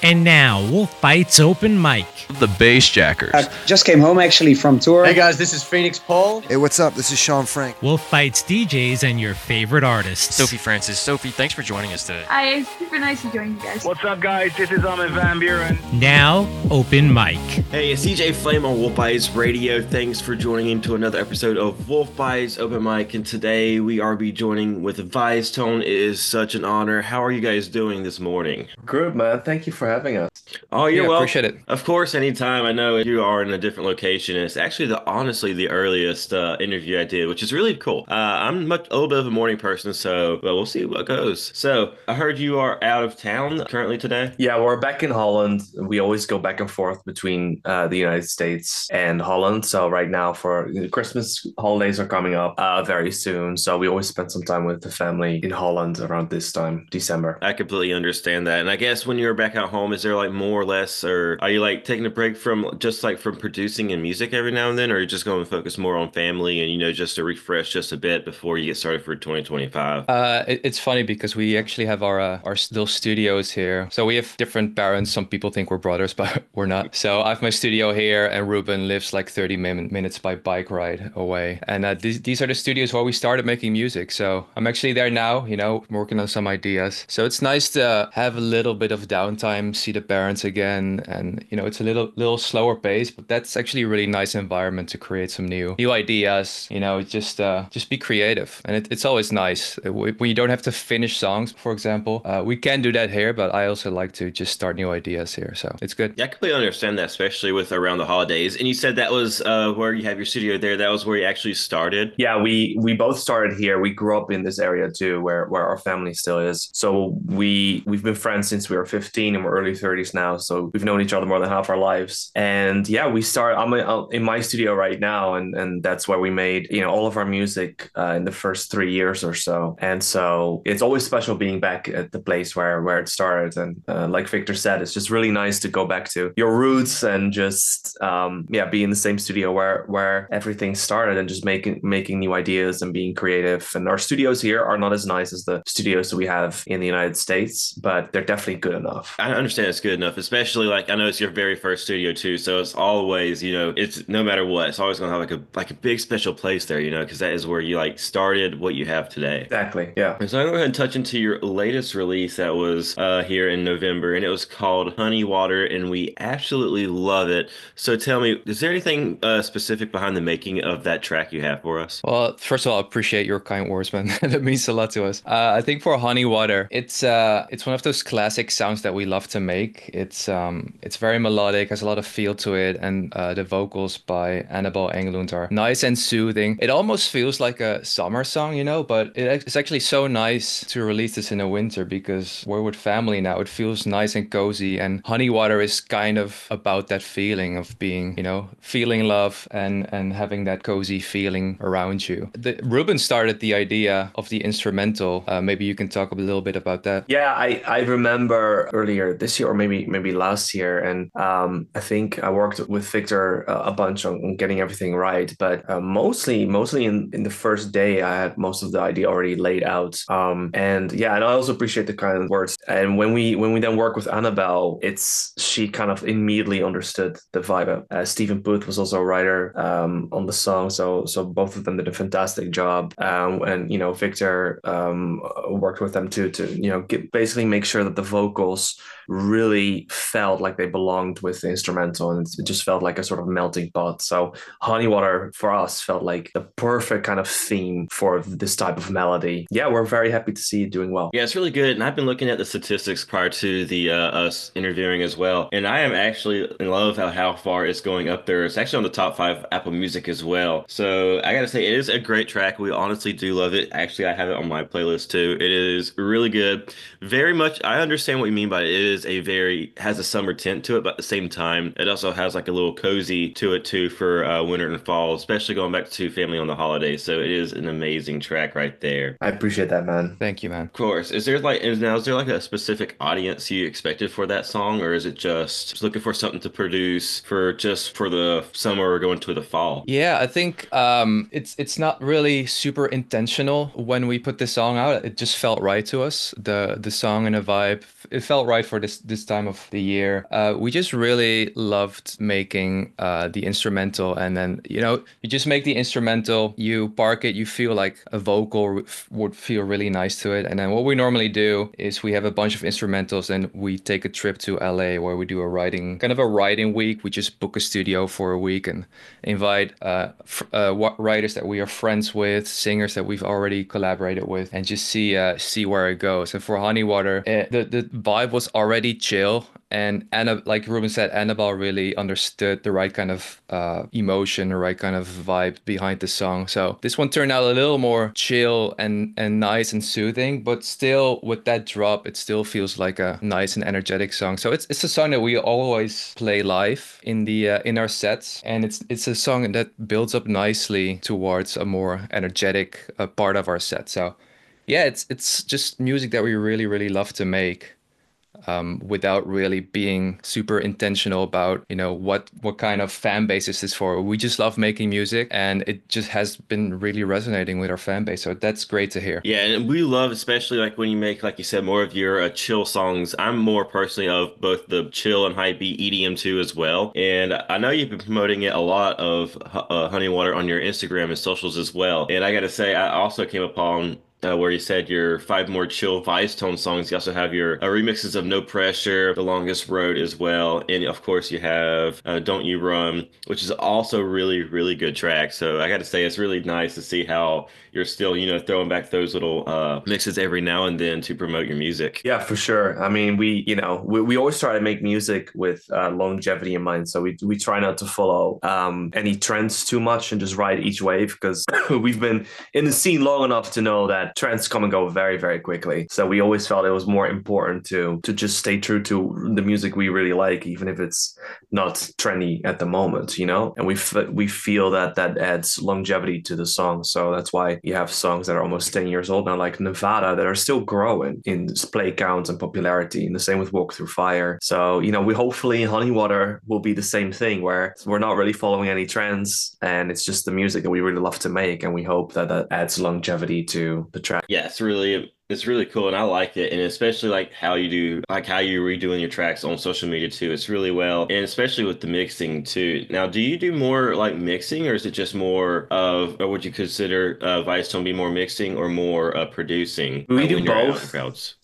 And now, Wolf Bites Open Mic. The Bassjackers. Just came home actually from tour. Hey guys, this is Phoenix Paul. Hey, what's up? This is Sean Frank. Wolf Bites DJs and your favorite artists. Sophie Francis. Sophie, thanks for joining us today. Hi, it's super nice to join you guys. What's up, guys? This is Armin van Buren. Now, Open Mic. Hey, it's CJ Flame on Wolf Bites Radio. Thanks for joining into another episode of Wolf Bites Open Mic. And today we are be joining with Vice Tone. It is such an honor. How are you guys doing this morning? Good, man. Thank you for having us. Oh, you're welcome. Appreciate it. Of course, anytime. I know you are in a different location. And it's actually honestly the earliest interview I did, which is really cool. I'm a little bit of a morning person, so we'll see what goes. So I heard you are out of town currently today. Yeah, we're back in Holland. We always go back and forth between the United States and Holland. So right now, for the Christmas holidays are coming up very soon. So we always spend some time with the family in Holland around this time, December. I completely understand that. And I guess when you're back at home, is there like more or less, or are you like taking a break from just like from producing and music every now and then, or are you just going to focus more on family and, just to refresh just a bit before you get started for 2025? It's funny because we actually have our little studios here. So we have different parents. Some people think we're brothers, but we're not. So I have my studio here, and Ruben lives like 30 minutes by bike ride away. And these are the studios where we started making music. So I'm actually there now, working on some ideas. So it's nice to have a little bit of downtime, see the parents again, and it's a little slower pace, but that's actually a really nice environment to create some new ideas. Just be creative, and it's always nice when you don't have to finish songs. For example, we can do that here, but I also like to just start new ideas here, so it's good. Yeah, I completely understand that, especially with around the holidays. And you said that was where you have your studio there. That was where you actually started. Yeah, we both started here. We grew up in this area too, where our family still is. So we've been friends since we were 15, and we're early 30s now. So we've known each other more than half our lives. And yeah, I'm in my studio right now, and that's where we made all of our music in the first 3 years or so. And so it's always special being back at the place where it started. And like Victor said, it's just really nice to go back to your roots and just be in the same studio where everything started, and just making new ideas and being creative. And our studios here are not as nice as the studios that we have in the United States, but they're definitely good enough. I understand it's good enough, especially like I know it's your very first studio too, so it's always it's no matter what, it's always gonna have like a big special place there, because that is where you like started what you have today. Exactly. Yeah. So I'm going to go ahead and touch into your latest release that was here in November, and it was called Honey Water, and we absolutely love it. So tell me, is there anything specific behind the making of that track you have for us? Well, first of all, I appreciate your kind words, man. That means a lot to us. I think for Honey Water, it's one of those classic sounds that we love to make. It's very melodic, has a lot of feel to it, and the vocals by Annabelle Englund are nice and soothing. It almost feels like a summer song, but it's actually so nice to release this in the winter because we're with family now. It feels nice and cozy, and Honey Water is kind of about that feeling of being, feeling love and having that cozy feeling around you. Ruben started the idea of the instrumental. Maybe you can talk a little bit about that. Yeah, I remember earlier this year, or maybe last year, and I think I worked with Victor a bunch on getting everything right, but mostly in the first day I had most of the idea already laid out. And I also appreciate the kind words. And when we then work with Annabelle, she kind of immediately understood the vibe. Stephen Booth was also a writer on the song, so both of them did a fantastic job. And Victor worked with them too to basically make sure that the vocals really felt like they belonged with the instrumental, and it just felt like a sort of melting pot. So Honey Water for us felt like the perfect kind of theme for this type of melody. Yeah, we're very happy to see it doing well. Yeah, it's really good. And I've been looking at the statistics prior to the us interviewing as well, and I am actually in love with how far it's going up there. It's actually on the top 5 Apple Music as well. So I gotta say, it is a great track. We honestly do love it. Actually, I have it on my playlist too. It is really good. Very much, I understand what you mean by it. It is has a summer tint to it, but at the same time, it also has like a little cozy to it too for winter and fall, especially going back to family on the holidays. So it is an amazing track right there. I appreciate that, man. Thank you, man. Of course. Is there like a specific audience you expected for that song, or is it just looking for something to produce for the summer or going to the fall? Yeah, I think it's not really super intentional when we put this song out. It just felt right to us. The song and the vibe, it felt right for this this time of the year. We just really loved making the instrumental, and then you just make the instrumental, you park it, you feel like a vocal would feel really nice to it, and then what we normally do is we have a bunch of instrumentals and we take a trip to LA where we do a writing week. We just book a studio for a week and invite writers that we are friends with, singers that we've already collaborated with, and just see where it goes. And for Honey Water, the vibe was already chill. And like Ruben said, Annabelle really understood the right kind of emotion, the right kind of vibe behind the song. So this one turned out a little more chill and nice and soothing, but still with that drop, it still feels like a nice and energetic song. So it's a song that we always play live in our sets, and it's a song that builds up nicely towards a more energetic part of our set. So yeah, it's just music that we really, really love to make. Without really being super intentional about, what kind of fan base is this for. We just love making music, and it just has been really resonating with our fan base. So that's great to hear. Yeah, and we love, especially like when you make, like you said, more of your chill songs. I'm more personally of both the chill and high beat EDM too as well. And I know you've been promoting it a lot of Honey Water on your Instagram and socials as well. And I got to say, I also came upon where you said your 5 more chill Vicetone songs. You also have your remixes of No Pressure, The Longest Road as well. And of course you have Don't You Run, which is also really, really good track. So I got to say, it's really nice to see how you're still, throwing back those little mixes every now and then to promote your music. Yeah, for sure. I mean, we always try to make music with longevity in mind. So we try not to follow any trends too much and just ride each wave, because we've been in the scene long enough to know that trends come and go very, very quickly. So we always felt it was more important to just stay true to the music we really like, even if it's not trendy at the moment, And we feel that adds longevity to the song. So that's why you have songs that are almost 10 years old now, like Nevada, that are still growing in play counts and popularity. And the same with Walk Through Fire. So, we hopefully Honey Water will be the same thing, where we're not really following any trends, and it's just the music that we really love to make. And we hope that adds longevity to the track. Yeah, it's really cool, and I like it, and especially like how you're redoing your tracks on social media too. It's really well, and especially with the mixing too. Now, do you do more like mixing, or is it just more of, or would you consider Vicetone be more mixing or more producing? We do both.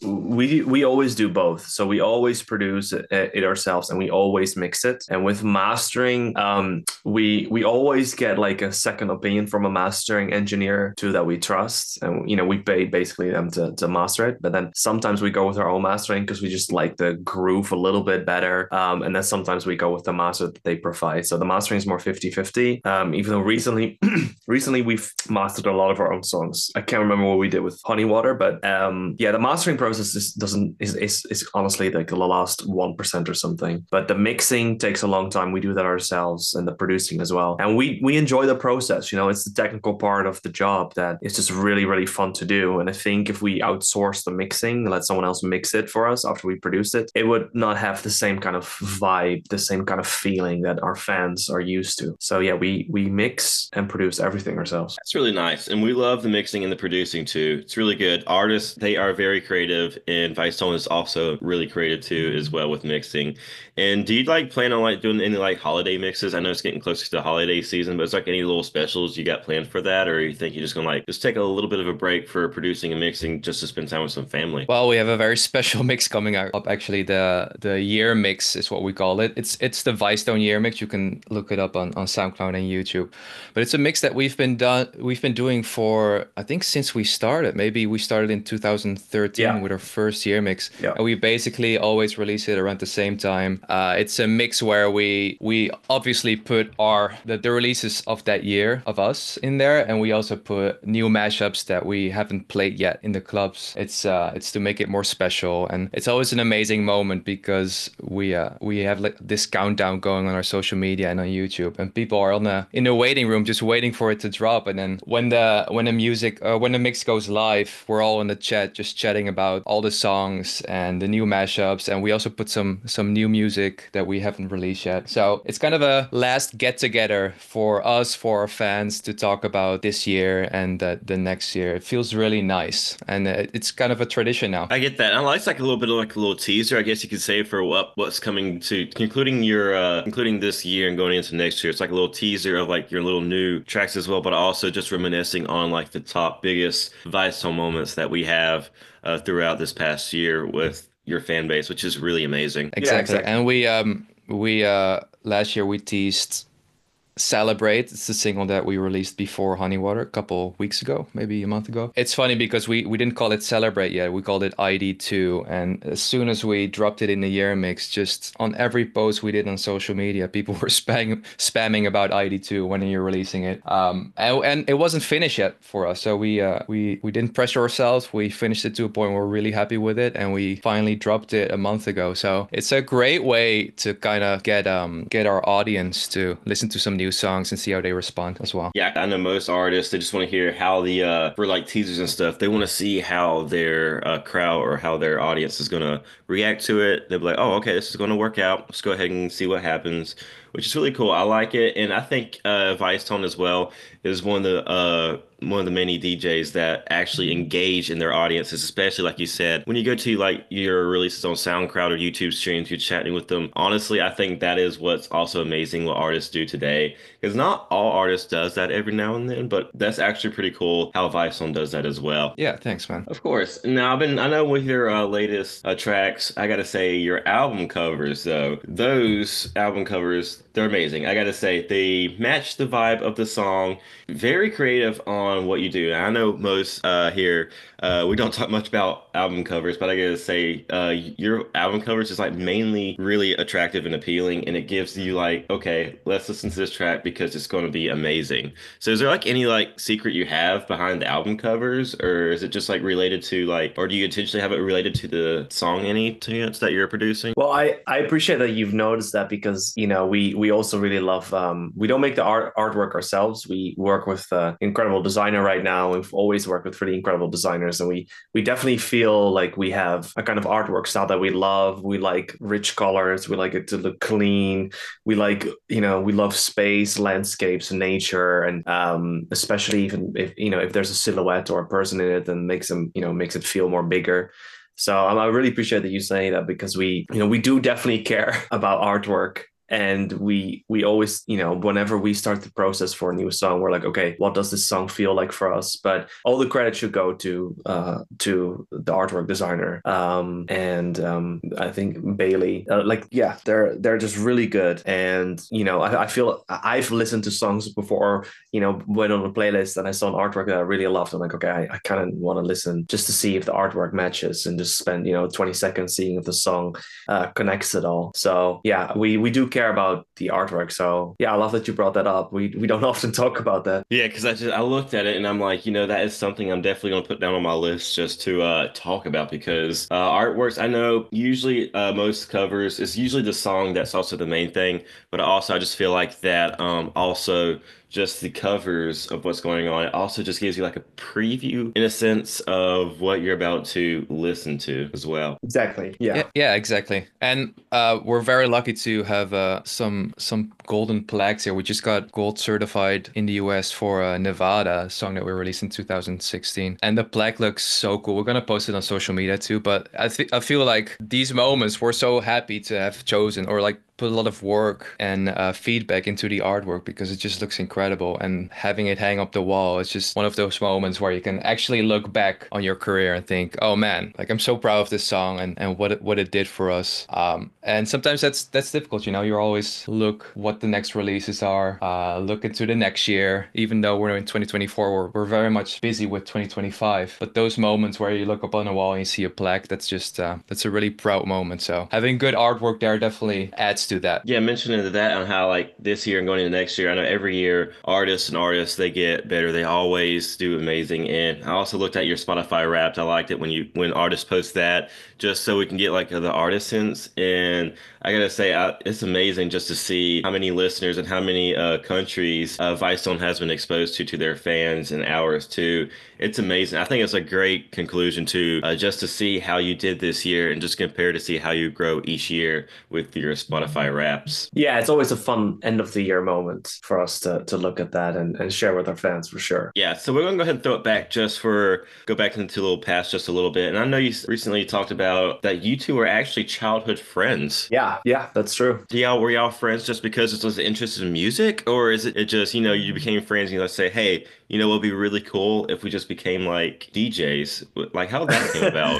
We always do both. So we always produce it ourselves, and we always mix it. And with mastering, we always get like a second opinion from a mastering engineer too that we trust, and we pay basically them to master it. But then sometimes we go with our own mastering because we just like the groove a little bit better. And then sometimes we go with the master that they provide. So the mastering is more 50-50. Even though recently we've mastered a lot of our own songs. I can't remember what we did with Honey Water, but the mastering process is honestly like the last 1% or something. But the mixing takes a long time. We do that ourselves, and the producing as well. And we enjoy the process. It's the technical part of the job that is just really, really fun to do. And I think if we outsource the mixing and let someone else mix it for us after we produce it, it would not have the same kind of vibe, the same kind of feeling that our fans are used to. So yeah, we mix and produce everything ourselves. That's really nice. And we love the mixing and the producing too. It's really good. Artists, they are very creative, and Vicetone is also really creative too as well with mixing. And do you plan on doing any holiday mixes? I know it's getting closer to the holiday season, but it's any little specials you got planned for that, or you think you're just gonna just take a little bit of a break for producing and mixing just to spend time with some family? Well, we have a very special mix coming up. Actually, the year mix is what we call it. It's the Vicetone year mix. You can look it up on SoundCloud and YouTube. But it's a mix that we've been doing for, I think, since we started. Maybe we started in 2013 with our first year mix. Yeah. And we basically always release it around the same time. It's a mix where we obviously put the releases of that year of us in there, and we also put new mashups that we haven't played yet in the clubs. It's to make it more special, and it's always an amazing moment because we have this countdown going on our social media and on YouTube, and people are in the waiting room just waiting for it to drop. And then when the mix goes live, we're all in the chat just chatting about all the songs and the new mashups, and we also put some new music that we haven't released yet. So it's kind of a last get together for us, for our fans, to talk about this year and the next year. It feels really nice, and and it's kind of a tradition now. I get that. I like, it's like a little bit of like a little teaser, I guess you could say, for what's coming to concluding including this year and going into next year. It's like a little teaser of like your little new tracks as well, but also just reminiscing on like the top biggest Vicetone moments that we have throughout this past year with your fan base, which is really amazing. Exactly. And we last year we teased Celebrate. It's the single that we released before Honey Water a couple weeks ago, maybe a month ago. It's funny because we didn't call it Celebrate yet. We called it ID2. And as soon as we dropped it in the year mix, just on every post we did on social media, people were spamming about ID2 when you're releasing it. And it wasn't finished yet for us. So we didn't pressure ourselves. We finished it to a point where we're really happy with it. And we finally dropped it a month ago. So it's a great way to kind of get our audience to listen to some new songs and see how they respond as well. Yeah, I know most artists, they just want to hear how for like teasers and stuff, they want to see how their crowd or how their audience is going to react to it. They'll be like, oh, okay, this is going to work out. Let's go ahead and see what happens, which is really cool. I like it. And I think Vicetone as well is one of the many DJs that actually engage in their audiences, especially like you said, when you go to like your releases on SoundCloud or YouTube streams, you're chatting with them. Honestly, I think that is what's also amazing what artists do today, because not all artists does that every now and then, but that's actually pretty cool how Vicetone does that as well. Yeah, thanks, man. Of course. Now, I know with your latest tracks, I gotta say your album covers, though, those album covers, they're amazing. I gotta say they match the vibe of the song. Very creative on what you do. I know most here, we don't talk much about album covers, but I gotta say your album covers is like mainly really attractive and appealing, and it gives you like, okay, let's listen to this track because it's going to be amazing. So is there like any like secret you have behind the album covers, or is it just like related to like, or do you intentionally have it related to the song any chance that you're producing? Well, I appreciate that you've noticed that, because we also really love we don't make the artwork ourselves. We work with incredible designer right now. We've always worked with really incredible designers, and we definitely feel like we have a kind of artwork style that we love. We like rich colors. We like it to look clean. We like, we love space, landscapes, nature, and especially even if there's a silhouette or a person in it, then makes it feel more bigger. So I really appreciate that you saying that, because we do definitely care about artwork. And we always, whenever we start the process for a new song, we're like, okay, what does this song feel like for us? But all the credit should go to the artwork designer. I think Bailey, they're just really good. And, I feel I've listened to songs before, went on a playlist and I saw an artwork that I really loved. I'm like, okay, I kind of want to listen just to see if the artwork matches, and just spend, 20 seconds seeing if the song connects at all. So yeah, we do care about the artwork. So yeah, I love that you brought that up. We don't often talk about that. Yeah, because I looked at it and I'm like, that is something I'm definitely going to put down on my list just to talk about, because artworks, I know usually most covers is usually the song that's also the main thing, but also I just feel like that also just the covers of what's going on, it also just gives you like a preview in a sense of what you're about to listen to as well. Exactly. Yeah, exactly. And we're very lucky to have some golden plaques here. We just got gold certified in the US for Nevada, a song that we released in 2016. And the plaque looks so cool. We're gonna post it on social media too. But I feel like these moments we're so happy to have chosen, or like put a lot of work and feedback into the artwork, because it just looks incredible. And having it hang up the wall, it's just one of those moments where you can actually look back on your career and think, oh man, like I'm so proud of this song and what it did for us. And sometimes that's difficult, you always look what the next releases are, look into the next year. Even though we're in 2024, we're very much busy with 2025. But those moments where you look up on the wall and you see a plaque, that's a really proud moment. So having good artwork there definitely adds to that. Yeah, mentioning that on how like this year and going into next year, I know every year artists, they get better. They always do amazing. And I also looked at your Spotify Wrapped. I liked it when artists post that, just so we can get like the artist sense. And I gotta say, it's amazing just to see how many listeners and how many countries Vicetone has been exposed to their fans, and ours too. It's amazing. I think it's a great conclusion to just to see how you did this year, and just compare to see how you grow each year with your Spotify Spotify Wraps. Yeah, it's always a fun end of the year moment for us to look at that and share with our fans for sure. Yeah, so we're gonna go ahead and throw it back go back into a little past just a little bit. And I know you recently talked about that you two were actually childhood friends. Yeah, that's true. Were y'all friends just because it was interested in music, or is it just, you became friends and you let's say, hey, it would be really cool if we just became like DJs? Like how that came about?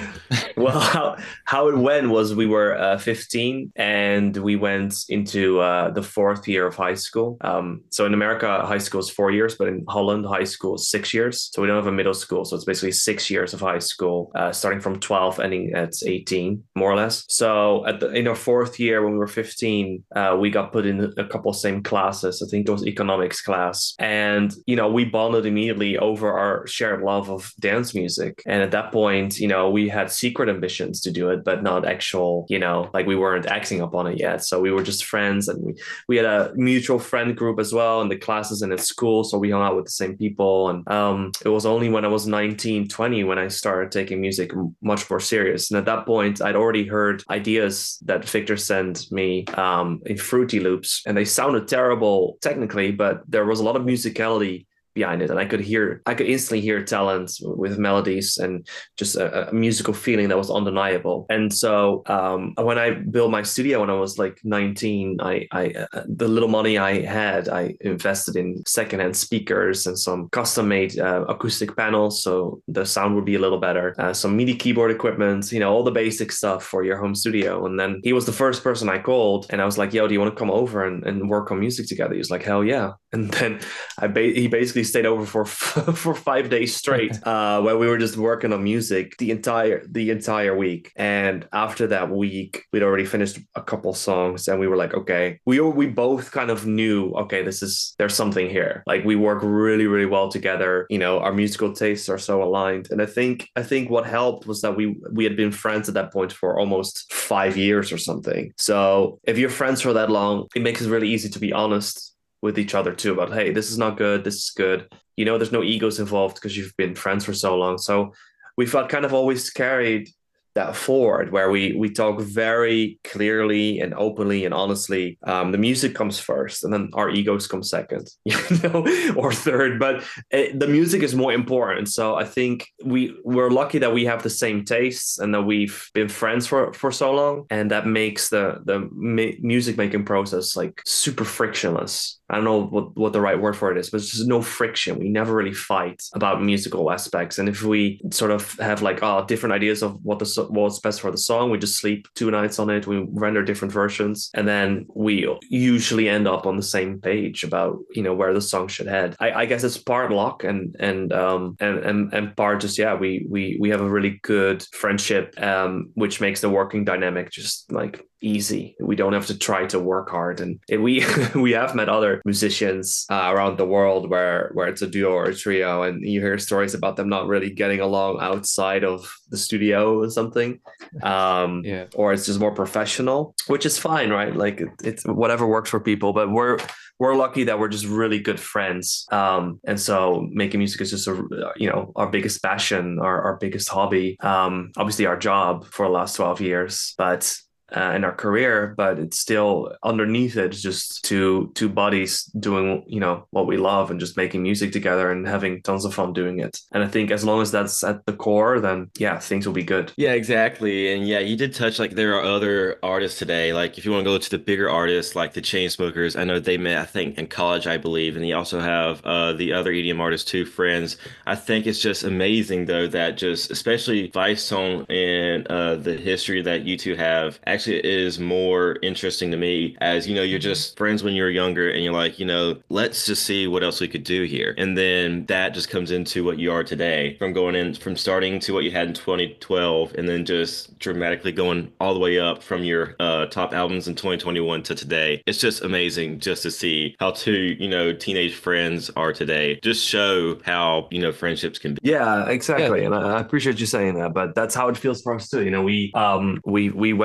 Well, how it went was we were 15 and we went into the fourth year of high school. So in America, high school is 4 years, but in Holland, high school is 6 years. So we don't have a middle school. So it's basically 6 years of high school, starting from 12, ending at 18, more or less. So in our fourth year, when we were 15, we got put in a couple of same classes. I think it was economics class. And, we bonded immediately over our shared love of dance music. And at that point, we had secret ambitions to do it, but not actual, like we weren't acting upon it yet. So we were just friends, and we had a mutual friend group as well in the classes and at school. So we hung out with the same people. And it was only when I was 19, 20 when I started taking music much more serious. And at that point, I'd already heard ideas that Victor sent me in Fruity Loops, and they sounded terrible technically, but there was a lot of musicality behind it, and I could instantly hear talent with melodies and just a musical feeling that was undeniable. And so when I built my studio when I was like 19, I the little money I had, I invested in secondhand speakers and some custom-made acoustic panels, so the sound would be a little better. Some MIDI keyboard equipment, all the basic stuff for your home studio. And then he was the first person I called, and I was like, "Yo, do you want to come over and work on music together?" He was like, "Hell yeah!" And then he basically stayed over for 5 days straight, where we were just working on music the entire week. And after that week, we'd already finished a couple songs, and we were like, okay, we both kind of knew, okay, there's something here. Like we work really, really well together. Our musical tastes are so aligned. And I think what helped was that we had been friends at that point for almost 5 years or something. So if you're friends for that long, it makes it really easy to be honest with each other too about, hey, this is not good, this is good. There's no egos involved because you've been friends for so long. So we felt kind of always carried that forward, where we talk very clearly and openly and honestly. The music comes first, and then our egos come second, or third. But the music is more important. So I think we're lucky that we have the same tastes and that we've been friends for so long, and that makes the music making process like super frictionless. I don't know what the right word for it is, but it's just no friction. We never really fight about musical aspects. And if we sort of have like different ideas of what's best for the song, we just sleep 2 nights on it. We render different versions, and then we usually end up on the same page about where the song should head. I guess it's part luck and part just we have a really good friendship, which makes the working dynamic just like easy. We don't have to try to work hard, and we have met other musicians around the world where it's a duo or a trio, and you hear stories about them not really getting along outside of the studio or something, or it's just more professional, which is fine, right? Like it's whatever works for people. But we're lucky that we're just really good friends, and so making music is just our biggest passion, our biggest hobby, obviously our job for the last 12 years, but in our career, but it's still underneath it, just two bodies doing what we love and just making music together and having tons of fun doing it. And I think as long as that's at the core, then things will be good. Yeah, exactly. And you did touch like there are other artists today, like if you want to go to the bigger artists like the Chainsmokers, I know they met I think in college, I believe, and you also have the other EDM artists too, Friends. I think it's just amazing though that just especially Vice Tone and the history that you two have actually is more interesting to me, as you're just friends when you're younger and you're like, let's just see what else we could do here. And then that just comes into what you are today, from starting to what you had in 2012 and then just dramatically going all the way up from your top albums in 2021 to today. It's just amazing just to see how two teenage friends are today. Just show how friendships can be. Yeah, exactly. And I appreciate you saying that, but that's how it feels for us too. We went through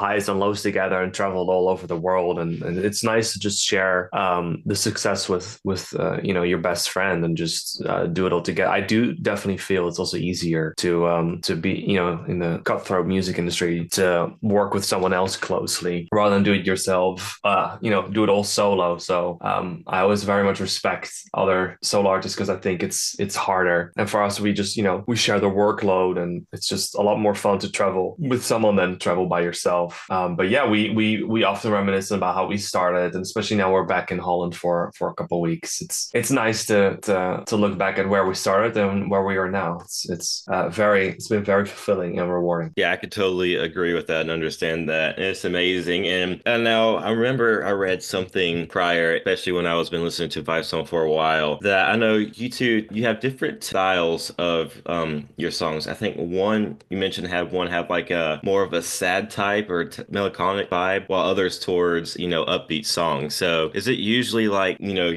highs and lows together and traveled all over the world. And it's nice to just share the success with your best friend and just do it all together. I do definitely feel it's also easier to be in the cutthroat music industry to work with someone else closely rather than do it yourself. Do it all solo. So I always very much respect other solo artists because I think it's harder. And for us, we just we share the workload, and it's just a lot more fun to travel with someone than travel by yourself. But yeah, we often reminisce about how we started, and especially now we're back in Holland for a couple of weeks. It's nice to look back at where we started and where we are now. It's been very fulfilling and rewarding. Yeah, I could totally agree with that and understand that. It's amazing. And now I remember I read something prior, especially when I was been listening to Vibestone for a while, that I know you two, you have different styles of your songs. I think one you mentioned have like a more of a sad type or melancholic vibe, while others towards upbeat songs. So is it usually like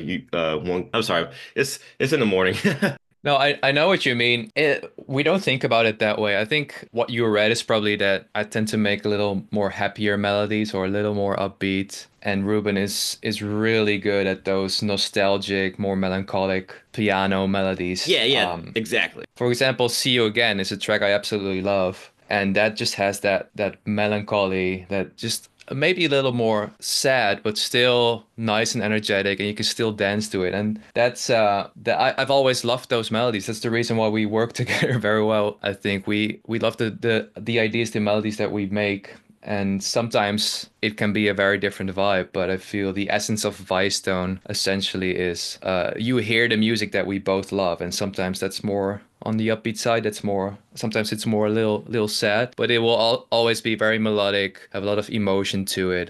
one? I'm sorry, it's in the morning. No, I know what you mean. We don't think about it that way. I think what you read is probably that I tend to make a little more happier melodies or a little more upbeat. And Ruben is really good at those nostalgic, more melancholic piano melodies. Yeah, exactly. For example, See You Again is a track I absolutely love. And that just has that melancholy, that just maybe a little more sad, but still nice and energetic, and you can still dance to it. And that's I've always loved those melodies. That's the reason why we work together very well. I think we love the ideas, the melodies that we make. And sometimes it can be a very different vibe, but I feel the essence of Vibestone essentially is you hear the music that we both love, and sometimes that's more on the upbeat side. Sometimes it's more a little sad, but it will always be very melodic, have a lot of emotion to it,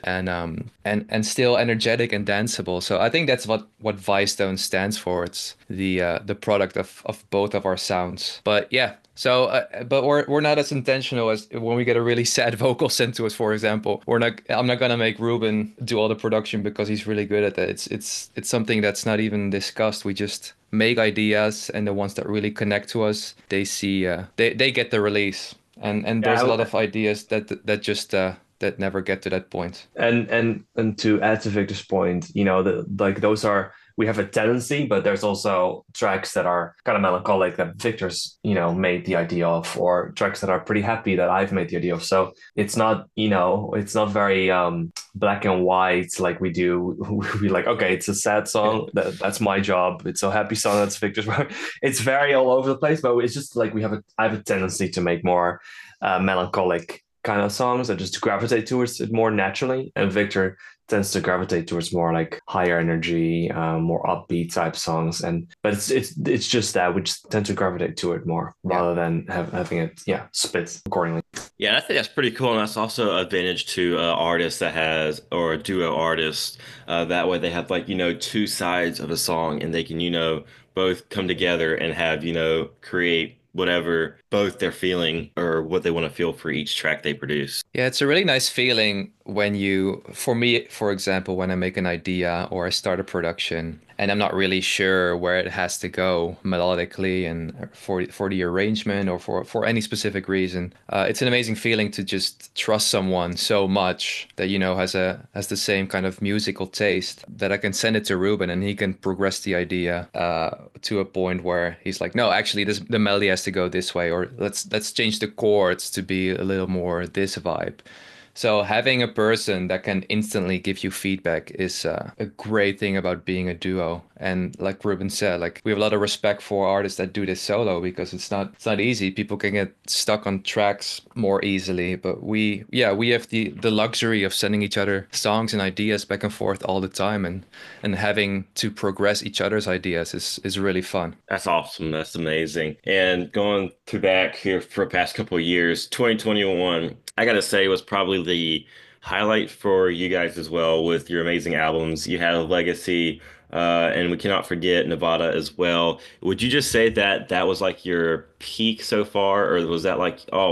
and still energetic and danceable. So I think that's what Vibestone stands for. It's the product of both of our sounds. But yeah. So, but we're not as intentional as when we get a really sad vocal sent to us, for example. I'm not gonna make Ruben do all the production because he's really good at that. It's something that's not even discussed. We just make ideas, and the ones that really connect to us, they see they get the release. And there's a lot of ideas that just that never get to that point. And to add to Victor's point, those are. We have a tendency, but there's also tracks that are kind of melancholic that Victor's, made the idea of, or tracks that are pretty happy that I've made the idea of. So it's not, it's not very black and white like we do. We like, okay, it's a sad song. That's my job. It's a happy song. That's Victor's. It's very all over the place, but it's just like I have a tendency to make more melancholic kind of songs and just to gravitate towards it more naturally. And Victor tends to gravitate towards more like higher energy, more upbeat type songs. But it's just that we just tend to gravitate to it more rather than having it split accordingly. Yeah, I think that's pretty cool, and that's also an advantage to artists that has, or a duo artist. That way they have like two sides of a song, and they can both come together and have create whatever both they're feeling or what they want to feel for each track they produce. Yeah, it's a really nice feeling when for me, for example, when I make an idea or I start a production and I'm not really sure where it has to go melodically and for the arrangement or for any specific reason. It's an amazing feeling to just trust someone so much that, has the same kind of musical taste, that I can send it to Ruben and he can progress the idea to a point where he's like, no, actually the melody has to go this way, or let's change the chords to be a little more this vibe. So having a person that can instantly give you feedback is a great thing about being a duo. And like Ruben said, like we have a lot of respect for artists that do this solo because it's not easy. People can get stuck on tracks more easily, but we have the luxury of sending each other songs and ideas back and forth all the time, and having to progress each other's ideas is really fun. That's awesome. That's amazing. And going through back here for the past couple of years, 2021, I gotta say was probably the highlight for you guys as well with your amazing albums. You had Legacy, and we cannot forget Nevada as well. Would you just say that was like your peak so far, or was that like, oh,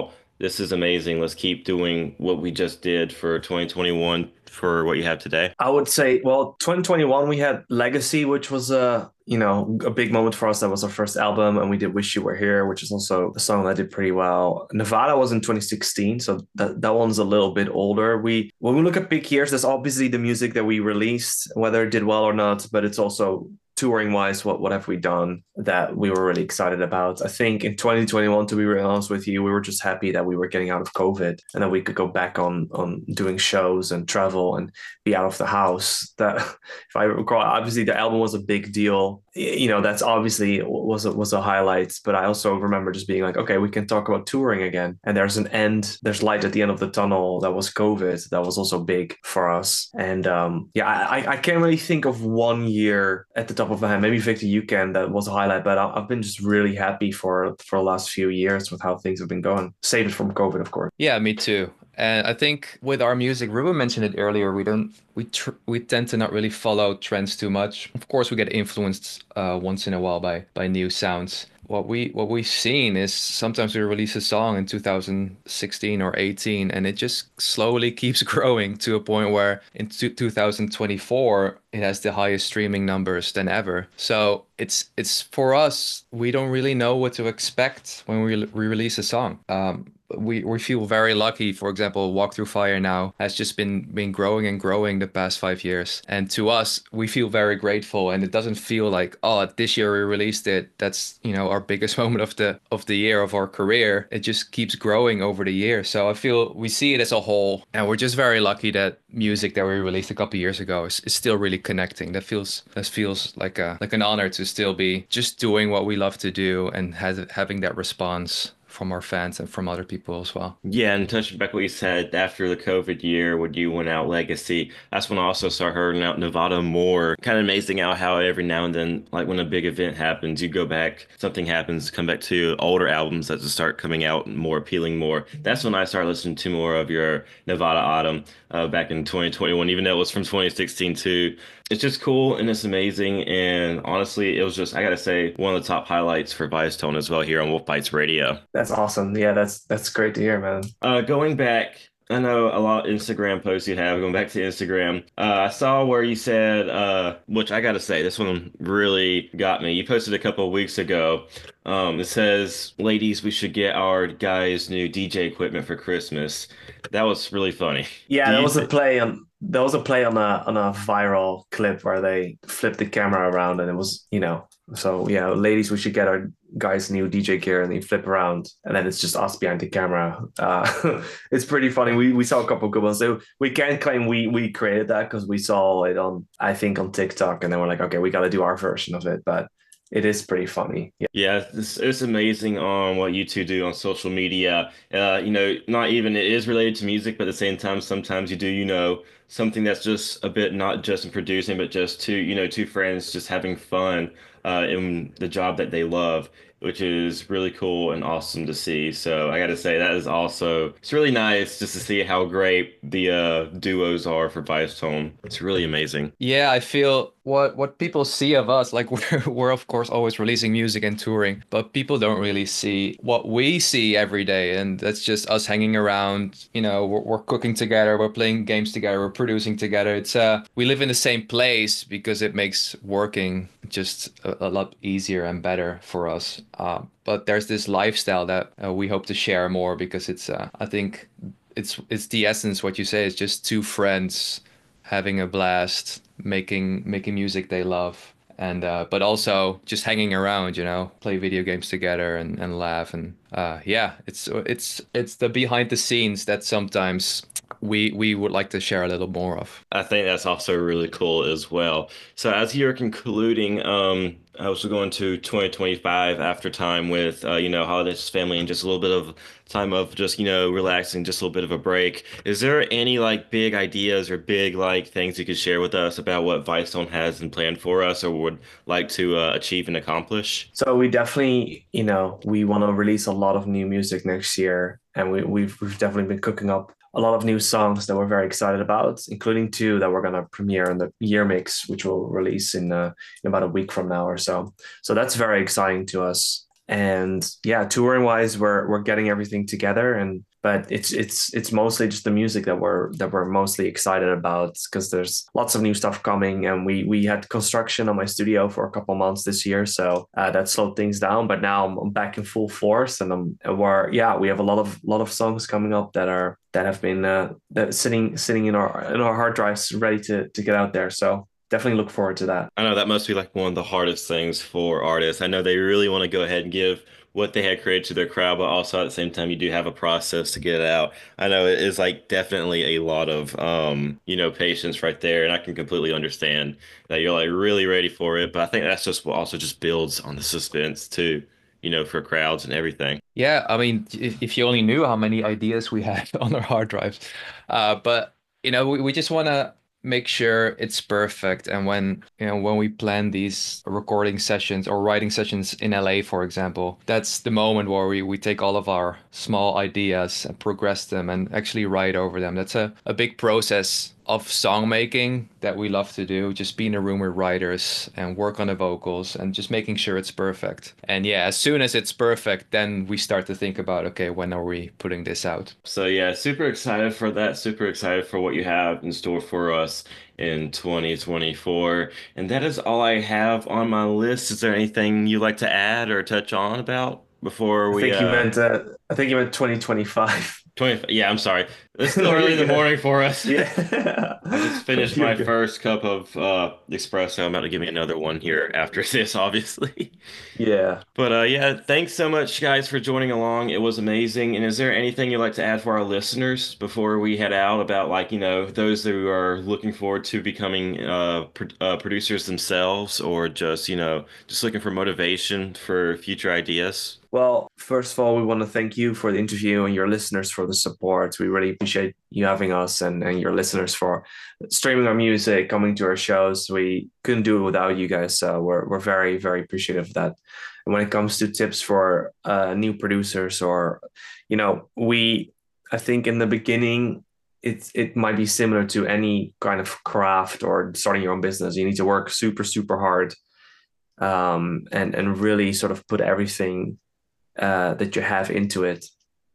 this is amazing. Let's keep doing what we just did for 2021 for what you have today? I would say, well, 2021 we had Legacy, which was a big moment for us. That was our first album, and we did Wish You Were Here, which is also a song that did pretty well. Nevada was in 2016, so that one's a little bit older. When we look at big years, there's obviously the music that we released, whether it did well or not, but it's also touring wise, what have we done that we were really excited about? I think in 2021, to be really honest with you, we were just happy that we were getting out of COVID and that we could go back on doing shows and travel and be out of the house. That, if I recall, obviously the album was a big deal. That's obviously was a highlight. But I also remember just being like, okay, we can talk about touring again. And there's light at the end of the tunnel. That was COVID. That was also big for us. And I can't really think of one year at the top of my head. Maybe Victor, you can. That was a highlight. But I've been just really happy for the last few years with how things have been going. Save it from COVID, of course. Yeah, me too. And I think with our music, Ruben mentioned it earlier, we tend to not really follow trends too much. Of course, we get influenced once in a while by new sounds. What we've seen is sometimes we release a song in 2016 or 18, and it just slowly keeps growing to a point where in 2024 it has the highest streaming numbers than ever. So it's for us, we don't really know what to expect when we release a song. We feel very lucky. For example, Walk Through Fire now has just been growing and growing the past 5 years. And to us, we feel very grateful. And it doesn't feel like, oh, this year we released it. That's, our biggest moment of the year of our career. It just keeps growing over the year. So I feel we see it as a whole. And we're just very lucky that music that we released a couple of years ago is still really connecting. That feels like an honor to still be just doing what we love to do and having that response from our fans and from other people as well. Yeah, and touching back what you said, after the COVID year when you went out Legacy, that's when I also started hearing out Nevada more. Kind of amazing how every now and then, like when a big event happens, you go back, something happens, come back to older albums that just start coming out more appealing more. That's when I started listening to more of your Nevada Autumn back in 2021, even though it was from 2016 too. It's just cool and it's amazing. And honestly, it was just, I gotta say, one of the top highlights for ViceTone as well here on Wolf Bites Radio. That's awesome. Yeah, that's great to hear, man. Going back, I know a lot of Instagram posts you have. Going back to Instagram, I saw where you said, which I gotta say, this one really got me. You posted a couple of weeks ago. It says, "Ladies, we should get our guys new DJ equipment for Christmas." That was really funny. Yeah, that was a play on a viral clip where they flipped the camera around and it was, so yeah, ladies, we should get our guys new DJ gear, and they flip around and then it's just us behind the camera. It's pretty funny. We saw a couple of good ones. So we can't claim we created that because we saw it on TikTok, and then we're like, okay, we got to do our version of it. But it is pretty funny. Yeah, it's amazing on what you two do on social media. Not even it is related to music, but at the same time, sometimes you do, something that's just a bit not just in producing, but just two friends just having fun in the job that they love, which is really cool and awesome to see. So I got to say that is also, it's really nice just to see how great the duos are for ViceTone. It's really amazing. Yeah, I feel what people see of us, like we're of course always releasing music and touring, but people don't really see what we see every day, and that's just us hanging around. We're cooking together, we're playing games together, we're producing together. It's we live in the same place because it makes working just a lot easier and better for us. But there's this lifestyle that we hope to share more, because it's I think it's the essence. What you say is just two friends having a blast, making music they love, and but also just hanging around, play video games together and laugh, and it's the behind the scenes that sometimes we would like to share a little more of. I think that's also really cool as well. So as you're concluding, I was going to 2025 after time with, holidays, family, and just a little bit of time of just, relaxing, just a little bit of a break. Is there any big ideas or big things you could share with us about what ViceTone has in plan for us or would like to achieve and accomplish? So we definitely, we want to release a lot of new music next year, and we've definitely been cooking up a lot of new songs that we're very excited about, including 2 that we're going to premiere in the year mix, which will release in about a week from now or so. So that's very exciting to us. And yeah, touring wise, we're getting everything together, and but it's mostly just the music that we're mostly excited about, because there's lots of new stuff coming, and we had construction on my studio for a couple months this year, so that slowed things down. But now I'm back in full force, and we have a lot of songs coming up that have been that sitting in our hard drives ready to get out there. So definitely look forward to that. I know that must be like one of the hardest things for artists. I know they really want to go ahead and give what they had created to their crowd, but also at the same time, you do have a process to get it out. I know it is like definitely a lot of, patience right there. And I can completely understand that you're like really ready for it. But I think that's just what also just builds on the suspense too, for crowds and everything. Yeah, I mean, if you only knew how many ideas we had on our hard drives. But we just want to make sure it's perfect. And when we plan these recording sessions or writing sessions in LA, for example, that's the moment where we take all of our small ideas and progress them and actually write over them. That's a big process of song making that we love to do, just be in a room with writers and work on the vocals and just making sure it's perfect. And yeah, as soon as it's perfect, then we start to think about, okay, when are we putting this out? So yeah, super excited for that. Super excited for what you have in store for us in 2024. And that is all I have on my list. Is there anything you'd like to add or touch on about before we? I think you meant 2025. 20, yeah, I'm sorry. It's still early in the morning for us. Yeah. I just finished my first cup of espresso. I'm about to give me another one here after this, obviously. Yeah. But yeah, thanks so much, guys, for joining along. It was amazing. And is there anything you'd like to add for our listeners before we head out about, like, those who are looking forward to becoming producers themselves, or just looking for motivation for future ideas? Well, first of all, we want to thank you for the interview and your listeners for the support. We really appreciate you having us and your listeners for streaming our music, coming to our shows. We couldn't do it without you guys. So we're very, very appreciative of that. And when it comes to tips for new producers, I think in the beginning, it might be similar to any kind of craft or starting your own business. You need to work super, super hard and really sort of put everything that you have into it.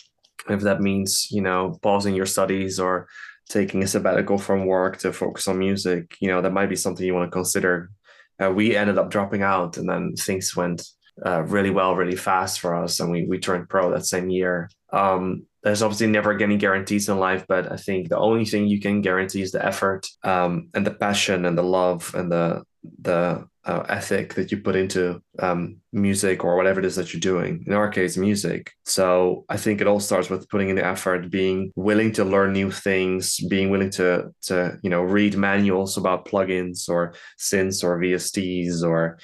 If that means, pausing your studies or taking a sabbatical from work to focus on music, that might be something you want to consider. We ended up dropping out, and then things went really well, really fast for us, and we turned pro that same year. There's obviously never any guarantees in life, but I think the only thing you can guarantee is the effort and the passion and the love and the ethic that you put into music or whatever it is that you're doing. In our case, music. So I think it all starts with putting in the effort, being willing to learn new things, being willing to read manuals about plugins or synths or VSTs or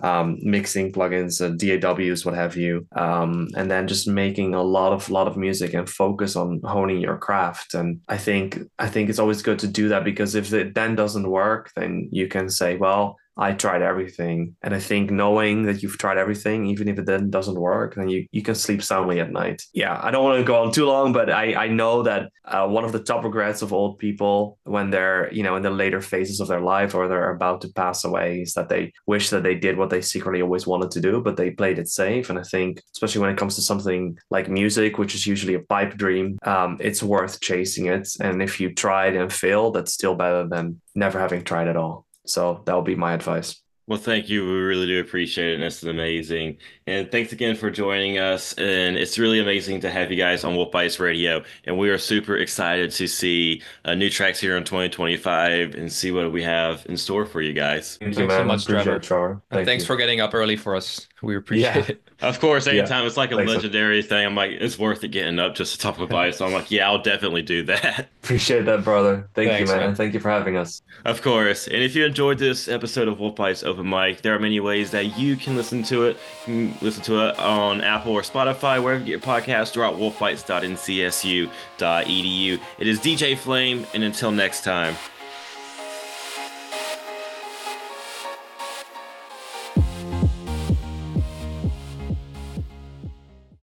mixing plugins, DAWs, what have you, and then just making a lot of music and focus on honing your craft. And I think it's always good to do that, because if it then doesn't work, then you can say, well, I tried everything. And I think knowing that you've tried everything, even if it then doesn't work, then you can sleep soundly at night. Yeah, I don't want to go on too long, but I know that one of the top regrets of old people when they're, in the later phases of their life or they're about to pass away is that they wish that they did what they secretly always wanted to do, but they played it safe. And I think, especially when it comes to something like music, which is usually a pipe dream, it's worth chasing it. And if you tried and failed, that's still better than never having tried at all. So that would be my advice. Well, thank you. We really do appreciate it. And this is amazing. And thanks again for joining us. And it's really amazing to have you guys on Wolf Bites Radio. And we are super excited to see new tracks here in 2025 and see what we have in store for you guys. Thanks so much, Trevor. Thanks for getting up early for us. We appreciate it. Of course, anytime it's like a legendary thing, I'm like, it's worth it getting up just to talk with Bites. So I'm like, yeah, I'll definitely do that. Appreciate that, brother. Thanks, you, man. And thank you for having us. Of course. And if you enjoyed this episode of Wolf Bites Open Mic, there are many ways that you can listen to it. You can listen to it on Apple or Spotify, wherever you get your podcasts, or at wolfbites.ncsu.edu. It is DJ Flame, and until next time,